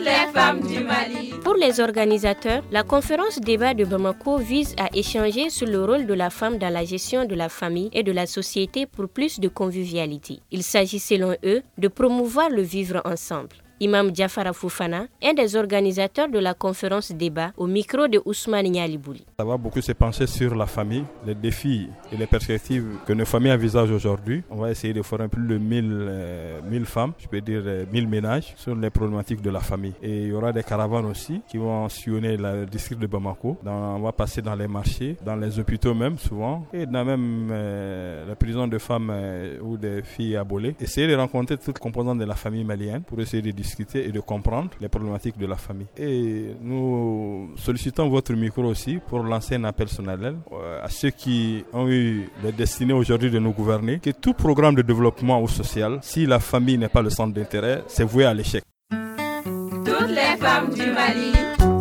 les femmes du Mali. Pour les organisateurs, la conférence débat de Bamako vise à échanger sur le rôle de la femme dans la gestion de la famille et de la société pour plus de convivialité. Il s'agit selon eux de promouvoir le vivre ensemble. Imam Diafara Foufana, un des organisateurs de la conférence débat, au micro de Ousmane Nyalibouli. Ça va beaucoup se pencher sur la famille, les défis et les perspectives que nos familles envisagent aujourd'hui. On va essayer de former plus de 1000 femmes, je peux dire 1000 ménages, sur les problématiques de la famille. Et il y aura des caravanes aussi qui vont sillonner le district de Bamako. On va passer dans les marchés, dans les hôpitaux même souvent, et dans même la prison de femmes ou des filles abolées. Essayer de rencontrer toutes les composantes de la famille malienne pour essayer de discuter et de comprendre les problématiques de la famille. Et nous sollicitons votre micro aussi pour lancer un appel solennel à ceux qui ont eu la destinée aujourd'hui de nous gouverner, que tout programme de développement ou social, si la famille n'est pas le centre d'intérêt, c'est voué à l'échec. Toutes les femmes du Mali.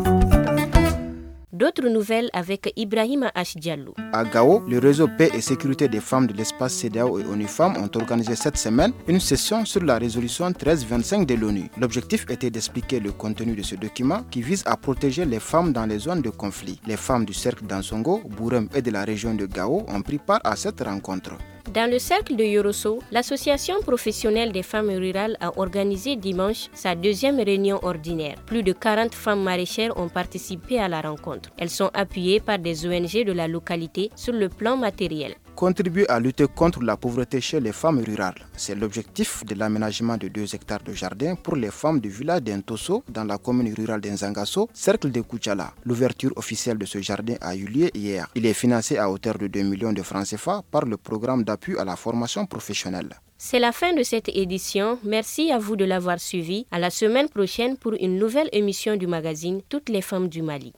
D'autres nouvelles avec Ibrahima H. Diallo. À Gao, le réseau Paix et Sécurité des femmes de l'espace CEDEAO et ONU Femmes ont organisé cette semaine une session sur la résolution 1325 de l'ONU. L'objectif était d'expliquer le contenu de ce document qui vise à protéger les femmes dans les zones de conflit. Les femmes du cercle d'Ansongo, Bourem et de la région de Gao ont pris part à cette rencontre. Dans le cercle de Yorosso, l'association professionnelle des femmes rurales a organisé dimanche sa deuxième réunion ordinaire. Plus de 40 femmes maraîchères ont participé à la rencontre. Elles sont appuyées par des ONG de la localité sur le plan matériel. Contribuer à lutter contre la pauvreté chez les femmes rurales. C'est l'objectif de l'aménagement de 2 hectares de jardin pour les femmes du village d'Entosso dans la commune rurale d'Nzangasso, cercle de Koutchala. L'ouverture officielle de ce jardin a eu lieu hier. Il est financé à hauteur de 2 millions de francs CFA par le programme d'appui à la formation professionnelle. C'est la fin de cette édition. Merci à vous de l'avoir suivi. À la semaine prochaine pour une nouvelle émission du magazine Toutes les femmes du Mali.